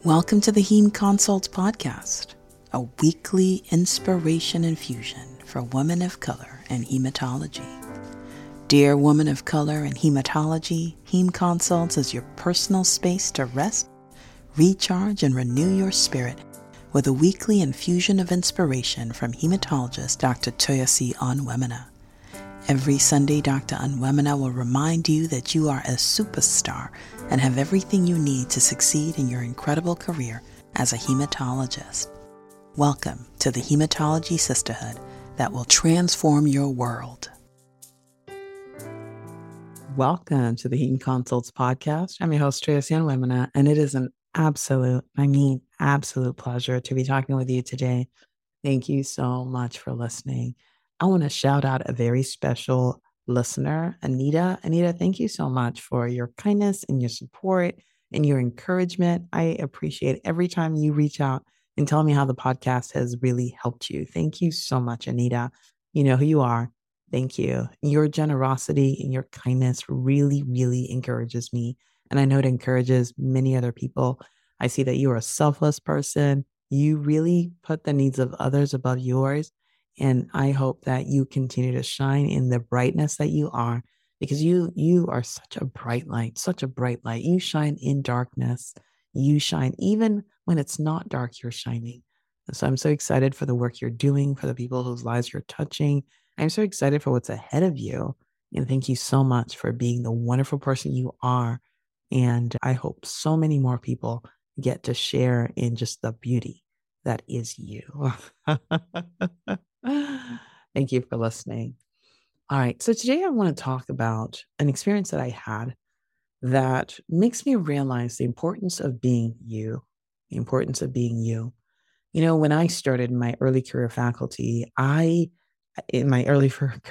Welcome to the Heme Consults Podcast, a weekly inspiration infusion for women of color and hematology. Dear woman of color and hematology, Heme Consults is your personal space to rest, recharge, and renew your spirit with a weekly infusion of inspiration from hematologist Dr. Toyosi Onwuemene. Every Sunday, Dr. Onwuemene will remind you that you are a superstar and have everything you need to succeed in your incredible career as a hematologist. Welcome to the Hematology Sisterhood that will transform your world. Welcome to the Heme Consults Podcast. I'm your host, Toyosi Onwuemene, and it is an absolute pleasure to be talking with you today. Thank you so much for listening. I want to shout out a very special listener, Anita. Anita, thank you so much for your kindness and your support and your encouragement. I appreciate every time you reach out and tell me how the podcast has really helped you. Thank you so much, Anita. You know who you are. Thank you. Your generosity and your kindness really encourages me. And I know it encourages many other people. I see that you are a selfless person. You really put the needs of others above yours. And I hope that you continue to shine in the brightness that you are, because you are such a bright light, such a bright light. You shine in darkness. You shine even when it's not dark, you're shining. And so I'm so excited for the work you're doing, for the people whose lives you're touching. I'm so excited for what's ahead of you. And thank you so much for being the wonderful person you are. And I hope so many more people get to share in just the beauty that is you. Thank you for listening. All right. So today I want to talk about an experience that I had that makes me realize the importance of being you, the importance of being you. You know, when I started in my early career faculty, when I started in my early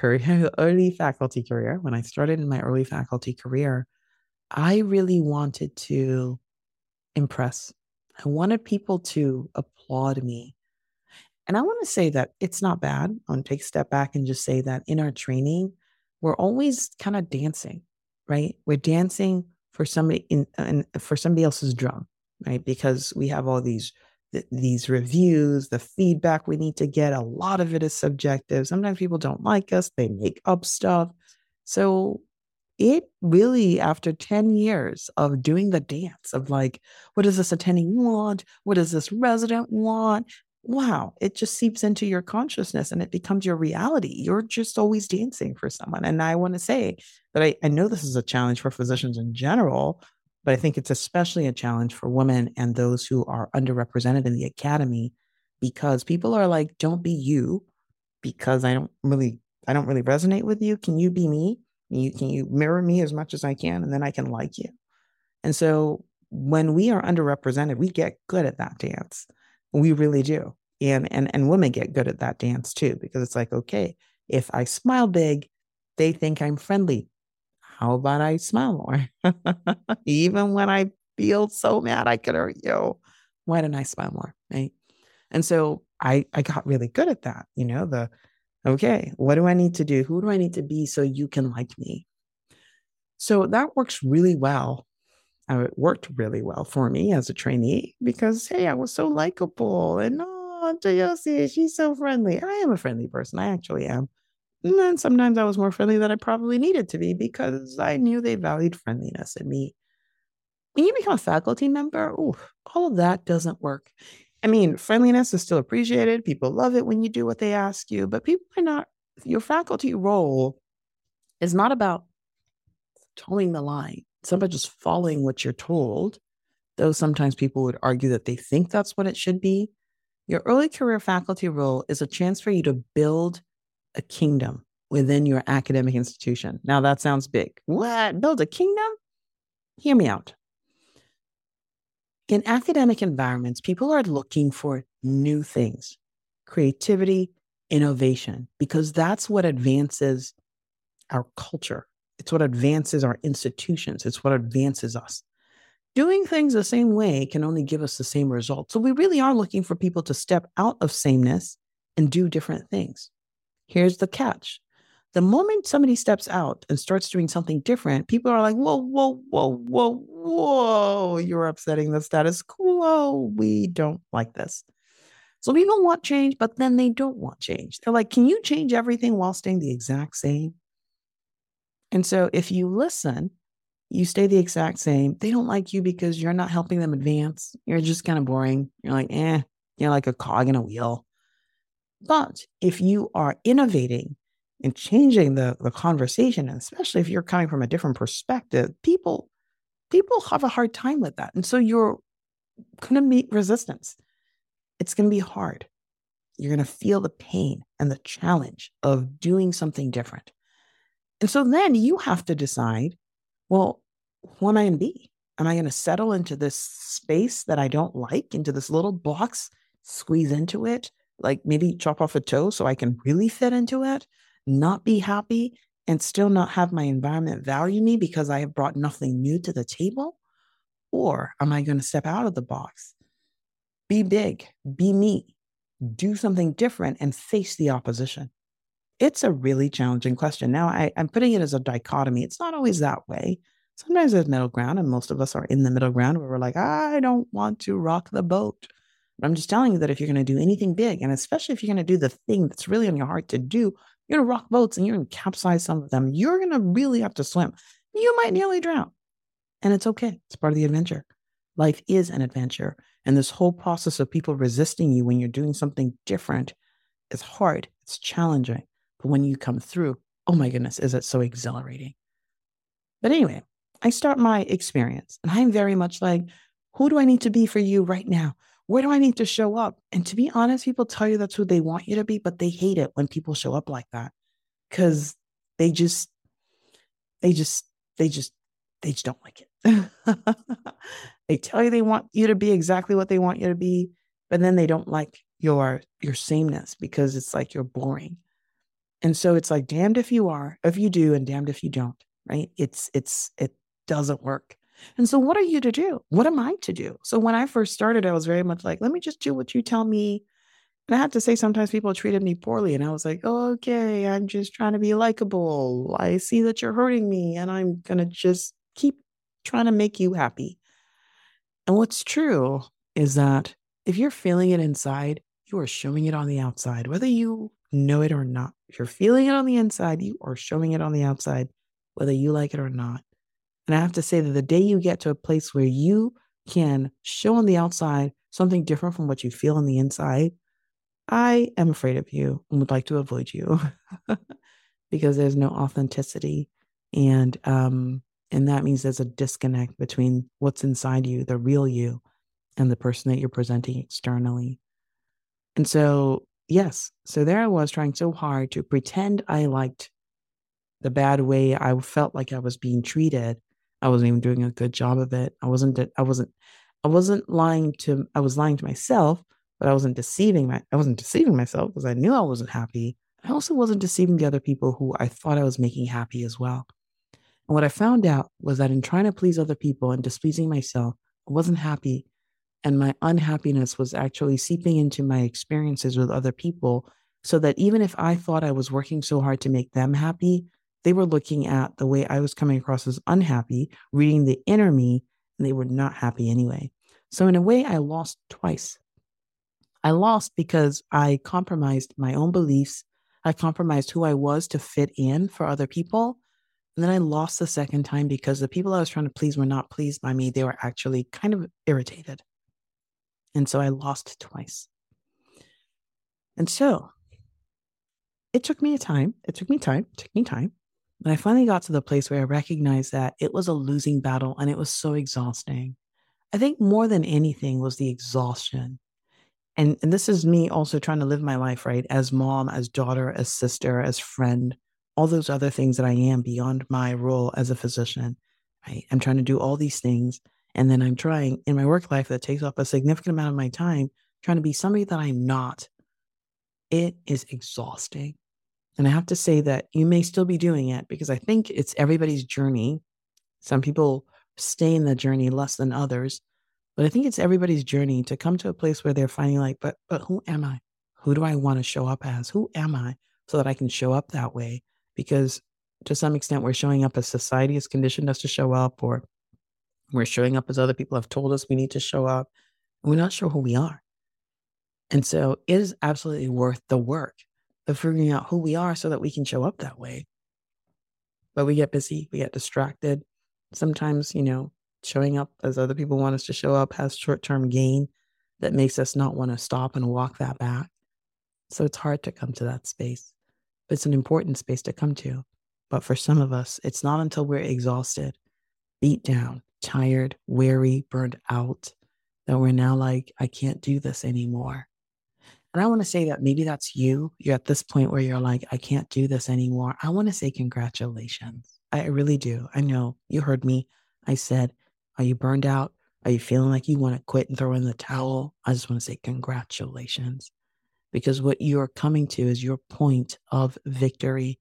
faculty career, I really wanted to impress. I wanted people to applaud me. And I want to say that it's not bad. I want to take a step back and just say that in our training, we're always kind of dancing, right? We're dancing for somebody for somebody else's drum, right? Because we have all these reviews, the feedback we need to get. A lot of it is subjective. Sometimes people don't like us. They make up stuff. So it really, after 10 years of doing the dance of like, what does this attending want? What does this resident want? Wow, it just seeps into your consciousness and it becomes your reality. You're just always dancing for someone. And I want to say that I know this is a challenge for physicians in general, but I think it's especially a challenge for women and those who are underrepresented in the academy, because people are like, don't be you, because I don't really resonate with you. Can you be me? Can you mirror me as much as I can, and then I can like you? And so when we are underrepresented, we get good at that dance. We really do. And women get good at that dance too, because it's like, okay, if I smile big, they think I'm friendly. How about I smile more? Even when I feel so mad I could hurt you, why don't I smile more, right? And so I got really good at that, okay, what do I need to do? Who do I need to be so you can like me? So that works really well. It worked really well for me as a trainee because, hey, I was so likable. And Toyosi, she's so friendly. I am a friendly person. I actually am. And then sometimes I was more friendly than I probably needed to be because I knew they valued friendliness in me. When you become a faculty member, all of that doesn't work. I mean, friendliness is still appreciated. People love it when you do what they ask you, but your faculty role is not about towing the line. It's about just following what you're told, though sometimes people would argue that they think that's what it should be. Your early career faculty role is a chance for you to build a kingdom within your academic institution. Now that sounds big. What? Build a kingdom? Hear me out. In academic environments, people are looking for new things, creativity, innovation, because that's what advances our culture. It's what advances our institutions. It's what advances us. Doing things the same way can only give us the same results. So we really are looking for people to step out of sameness and do different things. Here's the catch. The moment somebody steps out and starts doing something different, people are like, whoa, whoa, whoa, whoa, whoa, you're upsetting the status quo. We don't like this. So people want change, but then they don't want change. They're like, can you change everything while staying the exact same? And so if you listen, you stay the exact same. They don't like you because you're not helping them advance. You're just kind of boring. You're like, you're like a cog in a wheel. But if you are innovating and changing the conversation, and especially if you're coming from a different perspective, people have a hard time with that. And so you're going to meet resistance. It's going to be hard. You're going to feel the pain and the challenge of doing something different. And so then you have to decide, well, who am I going to be? Am I going to settle into this space that I don't like, into this little box, squeeze into it, like maybe chop off a toe so I can really fit into it, not be happy, and still not have my environment value me because I have brought nothing new to the table? Or am I going to step out of the box, be big, be me, do something different, and face the opposition? It's a really challenging question. Now, I'm putting it as a dichotomy. It's not always that way. Sometimes there's middle ground, and most of us are in the middle ground where we're like, I don't want to rock the boat. But I'm just telling you that if you're going to do anything big, and especially if you're going to do the thing that's really on your heart to do, you're going to rock boats and you're going to capsize some of them. You're going to really have to swim. You might nearly drown. And it's okay. It's part of the adventure. Life is an adventure. And this whole process of people resisting you when you're doing something different is hard. It's challenging. But when you come through, oh my goodness, is it so exhilarating? But anyway, I start my experience and I'm very much like, who do I need to be for you right now? Where do I need to show up? And to be honest, people tell you that's who they want you to be, but they hate it when people show up like that because they just, they just, they just, they just don't like it. They tell you they want you to be exactly what they want you to be, but then they don't like your sameness because it's like you're boring. And so it's like damned if you are, if you do, and damned if you don't, right? It doesn't work. And so what are you to do? What am I to do? So when I first started, I was very much like, let me just do what you tell me. And I had to say sometimes people treated me poorly. And I was like, oh, okay, I'm just trying to be likable. I see that you're hurting me, and I'm gonna just keep trying to make you happy. And what's true is that if you're feeling it inside, you are showing it on the outside, whether you know it or not. If you're feeling it on the inside, you are showing it on the outside, whether you like it or not. And I have to say that the day you get to a place where you can show on the outside something different from what you feel on the inside, I am afraid of you and would like to avoid you because there's no authenticity. And that means there's a disconnect between what's inside you, the real you, and the person that you're presenting externally. And so, yes, so there I was trying so hard to pretend I liked the bad way I felt like I was being treated. I wasn't even doing a good job of it. I wasn't lying to, I was lying to myself, but I wasn't deceiving myself because I knew I wasn't happy. I also wasn't deceiving the other people who I thought I was making happy as well. And what I found out was that in trying to please other people and displeasing myself, I wasn't happy. And my unhappiness was actually seeping into my experiences with other people. So that even if I thought I was working so hard to make them happy, they were looking at the way I was coming across as unhappy, reading the inner me, and they were not happy anyway. So, in a way, I lost twice. I lost because I compromised my own beliefs. I compromised who I was to fit in for other people. And then I lost the second time because the people I was trying to please were not pleased by me. They were actually kind of irritated. And so I lost twice. And so it took me time. It took me time. It took me time. But I finally got to the place where I recognized that it was a losing battle and it was so exhausting. I think more than anything was the exhaustion. And this is me also trying to live my life, right? As mom, as daughter, as sister, as friend, all those other things that I am beyond my role as a physician, right? I'm trying to do all these things. And then I'm trying in my work life that takes up a significant amount of my time, trying to be somebody that I'm not. It is exhausting. And I have to say that you may still be doing it because I think it's everybody's journey. Some people stay in the journey less than others, but I think it's everybody's journey to come to a place where they're finding like, but who am I? Who do I want to show up as? Who am I so that I can show up that way because to some extent we're showing up as society has conditioned us to show up, or we're showing up as other people have told us we need to show up, and we're not sure who we are. And so it is absolutely worth the work of figuring out who we are so that we can show up that way. But we get busy, we get distracted. Sometimes, showing up as other people want us to show up has short term gain that makes us not want to stop and walk that back. So it's hard to come to that space, but it's an important space to come to. But for some of us, it's not until we're exhausted, beat down, tired, weary, burned out that we're now like, I can't do this anymore. And I want to say that maybe that's you. You're at this point where you're like, I can't do this anymore. I want to say congratulations. I really do. I know you heard me. I said, are you burned out? Are you feeling like you want to quit and throw in the towel? I just want to say congratulations, because what you're coming to is your point of victory.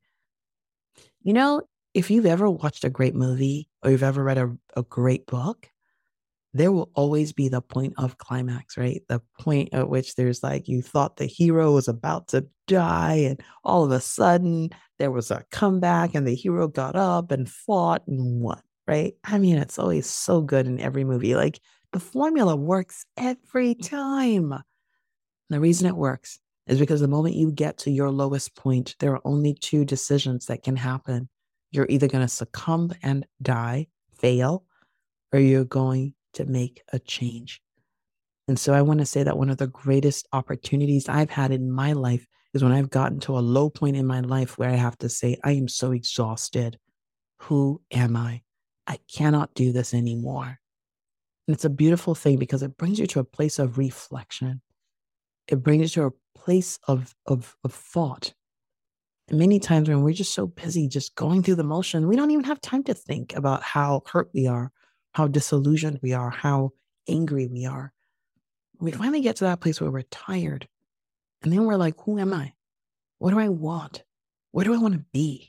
You know, if you've ever watched a great movie or you've ever read a great book, there will always be the point of climax, right? The point at which there's like, you thought the hero was about to die, and all of a sudden there was a comeback, and the hero got up and fought and won, right? I mean, it's always so good in every movie. Like the formula works every time. The reason it works is because the moment you get to your lowest point, there are only two decisions that can happen. You're either going to succumb and die, fail, or you're going to make a change. And so I want to say that one of the greatest opportunities I've had in my life is when I've gotten to a low point in my life where I have to say, I am so exhausted. Who am I? I cannot do this anymore. And it's a beautiful thing because it brings you to a place of reflection. It brings you to a place of thought. And many times when we're just so busy just going through the motion, we don't even have time to think about how hurt we are, how disillusioned we are, how angry we are. We finally get to that place where we're tired. And then we're like, who am I? What do I want? Where do I want to be?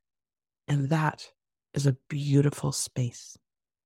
And that is a beautiful space.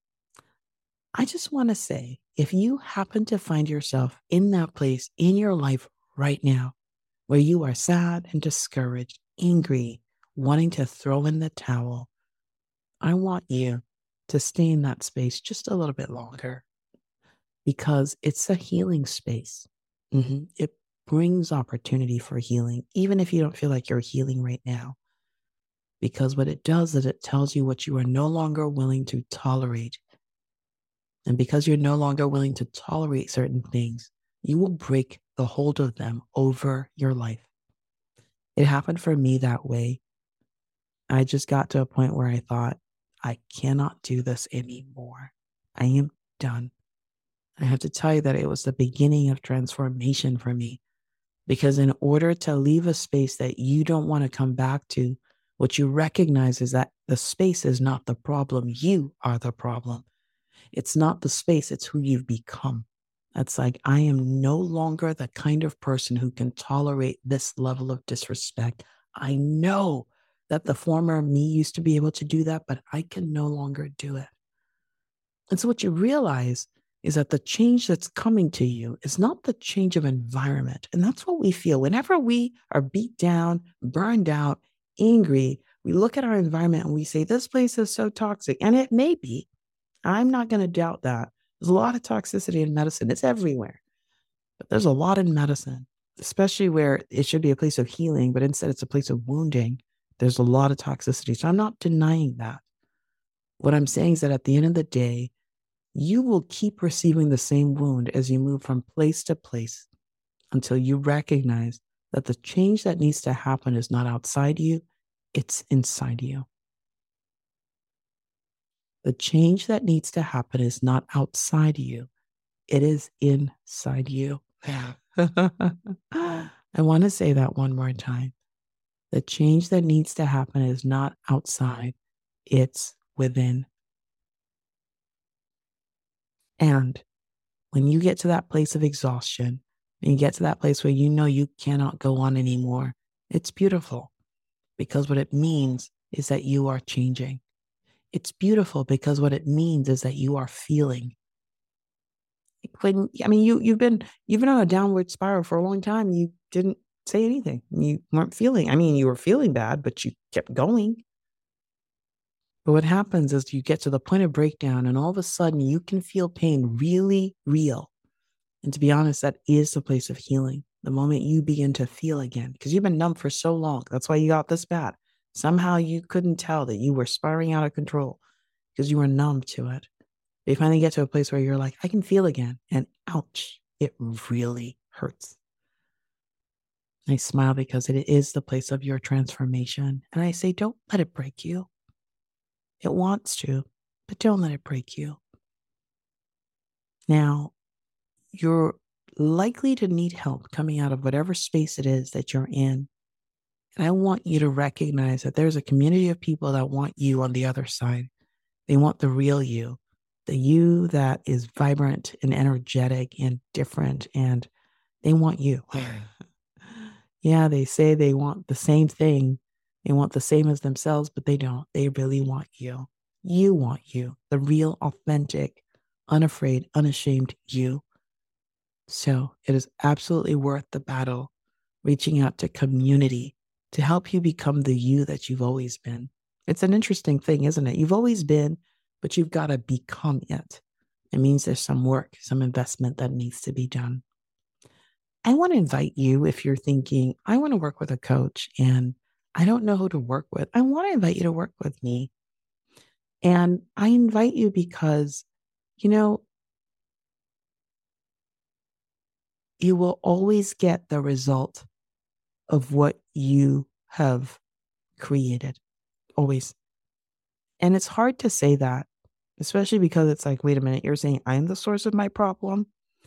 I just want to say, if you happen to find yourself in that place in your life right now, where you are sad and discouraged, angry, wanting to throw in the towel, I want you to stay in that space just a little bit longer, because it's a healing space. It brings opportunity for healing, even if you don't feel like you're healing right now. Because what it does is it tells you what you are no longer willing to tolerate. And because you're no longer willing to tolerate certain things, you will break the hold of them over your life. It happened for me that way. I just got to a point where I thought, I cannot do this anymore. I am done. I have to tell you that it was the beginning of transformation for me, because in order to leave a space that you don't want to come back to, what you recognize is that the space is not the problem. You are the problem. It's not the space, it's who you've become. That's like, I am no longer the kind of person who can tolerate this level of disrespect. I know that the former me used to be able to do that, but I can no longer do it. And so what you realize is that the change that's coming to you is not the change of environment. And that's what we feel whenever we are beat down, burned out, angry. We look at our environment and we say, this place is so toxic. And it may be. I'm not going to doubt that. There's a lot of toxicity in medicine. It's everywhere. But there's a lot in medicine, especially where it should be a place of healing, but instead it's a place of wounding. There's a lot of toxicity. So I'm not denying that. What I'm saying is that at the end of the day, you will keep receiving the same wound as you move from place to place until you recognize that the change that needs to happen is not outside you, it's inside you. The change that needs to happen is not outside you, it is inside you. I want to say that one more time. The change that needs to happen is not outside, it's within. And when you get to that place of exhaustion, and you get to that place where you know you cannot go on anymore, it's beautiful, because what it means is that you are changing. It's beautiful because what it means is that you are feeling. You've been on a downward spiral for a long time. You didn't say anything. You weren't feeling, I mean, you were feeling bad, but you kept going. But what happens is you get to the point of breakdown, and all of a sudden you can feel pain really real. And to be honest, that is the place of healing. The moment you begin to feel again, because you've been numb for so long. That's why you got this bad. Somehow you couldn't tell that you were spiraling out of control because you were numb to it. You finally get to a place where you're like, I can feel again. And ouch, it really hurts. I smile because it is the place of your transformation. And I say, don't let it break you. It wants to, but don't let it break you. Now, you're likely to need help coming out of whatever space it is that you're in. And I want you to recognize that there's a community of people that want you on the other side. They want the real you, the you that is vibrant and energetic and different, and they want you. Yeah, they say they want the same thing. They want the same as themselves, but they don't. They really want you. You want you, the real, authentic, unafraid, unashamed you. So it is absolutely worth the battle, reaching out to community to help you become the you that you've always been. It's an interesting thing, isn't it? You've always been, but you've got to become it. It means there's some work, some investment that needs to be done. I want to invite you, if you're thinking, I want to work with a coach and I don't know who to work with, I want to invite you to work with me. And I invite you because, you know, you will always get the result of what you have created. Always. And it's hard to say that, especially because it's like, wait a minute, you're saying I'm the source of my problem.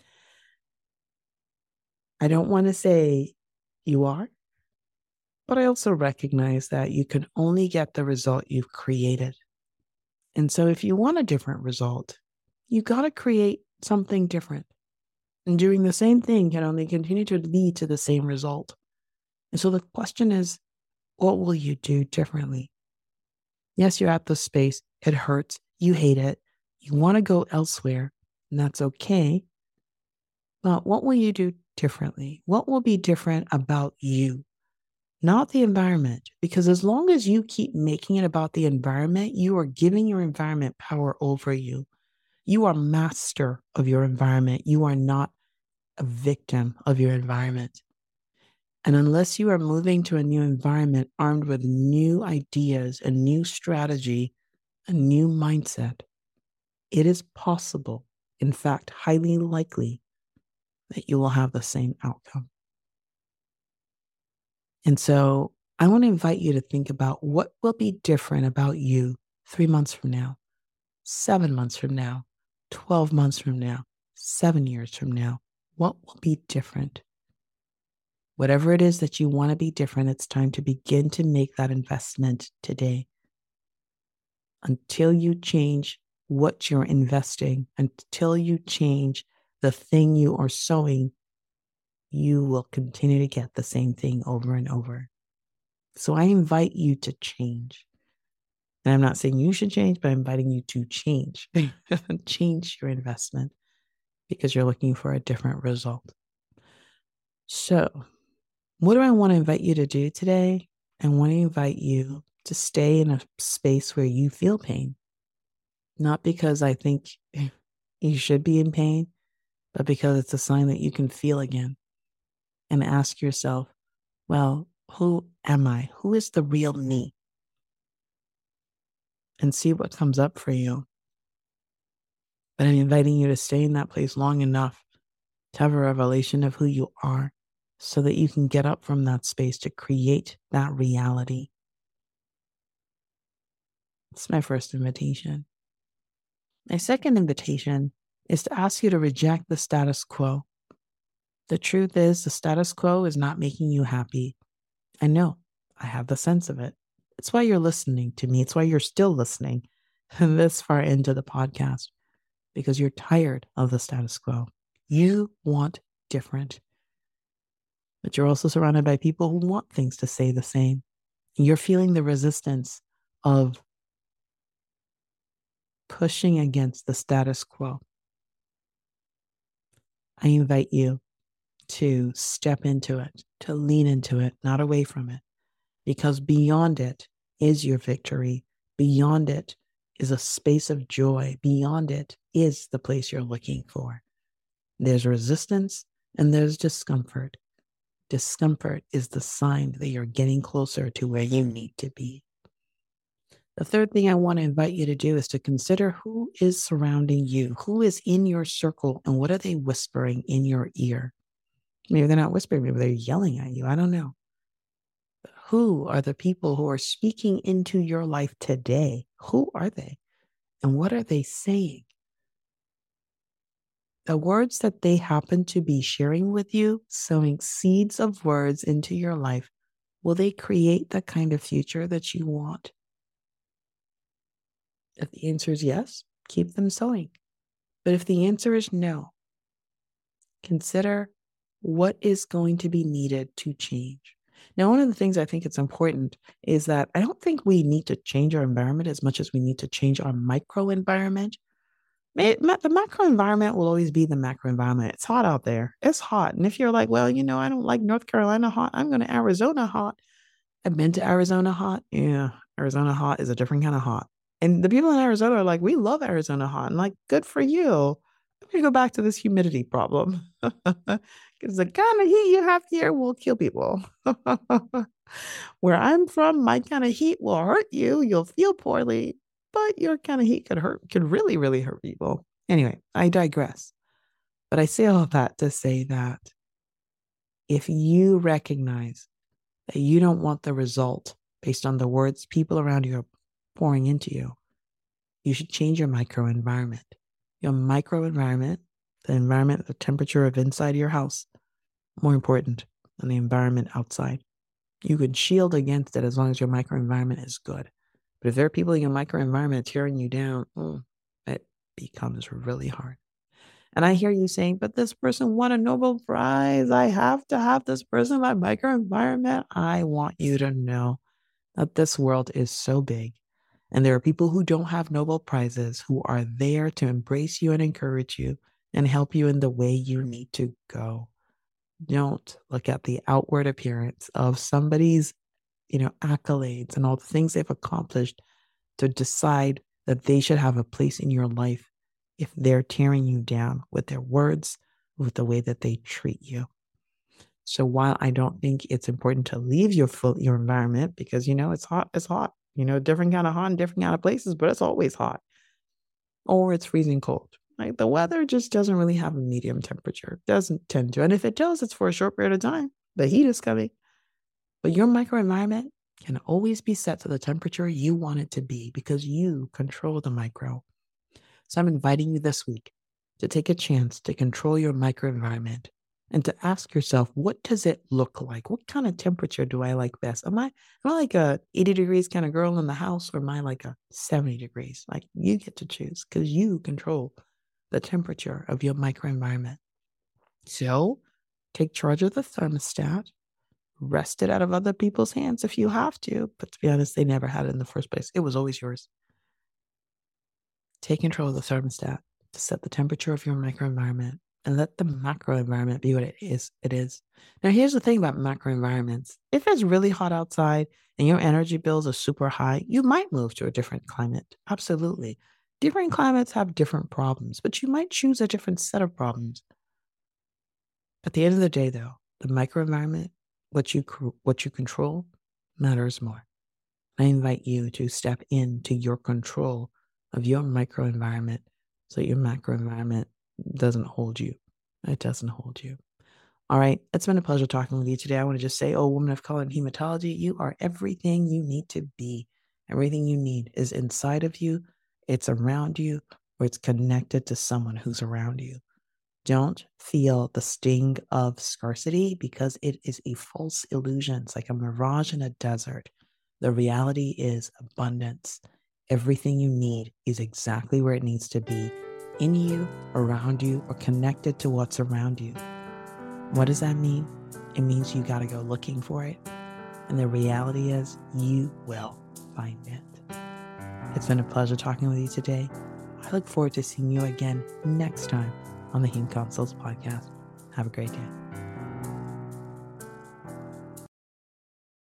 I don't want to say you are, but I also recognize that you can only get the result you've created. And so if you want a different result, you got to create something different. And doing the same thing can only continue to lead to the same result. And so the question is, what will you do differently? Yes, you're at the space. It hurts. You hate it. You want to go elsewhere, and that's okay. But what will you do differently? What will be different about you? Not the environment. Because as long as you keep making it about the environment, you are giving your environment power over you. You are master of your environment. You are not a victim of your environment. And unless you are moving to a new environment armed with new ideas, a new strategy, a new mindset, it is possible, in fact, highly likely, that you will have the same outcome. And so I want to invite you to think about what will be different about you 3 months from now, 7 months from now, 12 months from now, 7 years from now. What will be different? Whatever it is that you want to be different, it's time to begin to make that investment today. Until you change what you're investing, until you change the thing you are sowing, you will continue to get the same thing over and over. So I invite you to change. And I'm not saying you should change, but I'm inviting you to change. Change your investment because you're looking for a different result. So, what do I want to invite you to do today? I want to invite you to stay in a space where you feel pain. Not because I think you should be in pain, but because it's a sign that you can feel again. And ask yourself, well, who am I? Who is the real me? And see what comes up for you. But I'm inviting you to stay in that place long enough to have a revelation of who you are so that you can get up from that space to create that reality. It's my first invitation. My second invitation is to ask you to reject the status quo. The truth is, the status quo is not making you happy. I know, I have the sense of it. It's why you're listening to me. It's why you're still listening this far into the podcast, because you're tired of the status quo. You want different, but you're also surrounded by people who want things to stay the same. You're feeling the resistance of pushing against the status quo. I invite you to step into it, to lean into it, not away from it, because beyond it is your victory. Beyond it is a space of joy. Beyond it is the place you're looking for. There's resistance and there's discomfort. Discomfort is the sign that you're getting closer to where you need to be. The third thing I want to invite you to do is to consider who is surrounding you, who is in your circle, and what are they whispering in your ear? Maybe they're not whispering, maybe they're yelling at you. I don't know. But who are the people who are speaking into your life today? Who are they? And what are they saying? The words that they happen to be sharing with you, sowing seeds of words into your life, will they create the kind of future that you want? If the answer is yes, keep them sowing. But if the answer is no, consider what is going to be needed to change. Now, one of the things I think it's important is that I don't think we need to change our environment as much as we need to change our micro environment. The macro environment will always be the macro environment. It's hot out there. It's hot. And if you're like, well, I don't like North Carolina hot, I'm going to Arizona hot. I've been to Arizona hot. Yeah, Arizona hot is a different kind of hot. And the people in Arizona are like, we love Arizona hot. And like, good for you. Let me go back to this humidity problem. Because the kind of heat you have here will kill people. Where I'm from, my kind of heat will hurt you. You'll feel poorly, but your kind of heat could really, really hurt people. Anyway, I digress. But I say all of that to say that if you recognize that you don't want the result based on the words people around you are pouring into you, you should change your microenvironment. Your microenvironment, the temperature of inside your house, more important than the environment outside. You can shield against it as long as your microenvironment is good. But if there are people in your microenvironment tearing you down, it becomes really hard. And I hear you saying, but this person won a Nobel Prize. I have to have this person in my microenvironment. I want you to know that this world is so big. And there are people who don't have Nobel Prizes who are there to embrace you and encourage you and help you in the way you need to go. Don't look at the outward appearance of somebody's, accolades and all the things they've accomplished to decide that they should have a place in your life if they're tearing you down with their words, with the way that they treat you. So while I don't think it's important to leave your environment because, it's hot, different kind of hot in different kind of places, but it's always hot or it's freezing cold. Like the weather just doesn't really have a medium temperature. It doesn't tend to. And if it does, it's for a short period of time. The heat is coming. But your microenvironment can always be set to the temperature you want it to be because you control the micro. So I'm inviting you this week to take a chance to control your microenvironment and to ask yourself, what does it look like? What kind of temperature do I like best? Am I like a 80 degrees kind of girl in the house, or am I like a 70 degrees? Like you get to choose because you control the temperature of your microenvironment. So take charge of the thermostat, wrest it out of other people's hands if you have to. But to be honest, they never had it in the first place. It was always yours. Take control of the thermostat to set the temperature of your microenvironment and let the macro environment be what it is. Now, here's the thing about macro environments. If it's really hot outside and your energy bills are super high, you might move to a different climate. Absolutely. Different climates have different problems, but you might choose a different set of problems. At the end of the day, though, the microenvironment, what you control, matters more. I invite you to step into your control of your microenvironment so your macroenvironment doesn't hold you. It doesn't hold you. All right. It's been a pleasure talking with you today. I want to just say, woman of color in hematology, you are everything you need to be. Everything you need is inside of you. It's around you, or it's connected to someone who's around you. Don't feel the sting of scarcity because it is a false illusion. It's like a mirage in a desert. The reality is abundance. Everything you need is exactly where it needs to be, in you, around you, or connected to what's around you. What does that mean? It means you got to go looking for it. And the reality is you will find it. It's been a pleasure talking with you today. I look forward to seeing you again next time on the Heme Consults podcast. Have a great day.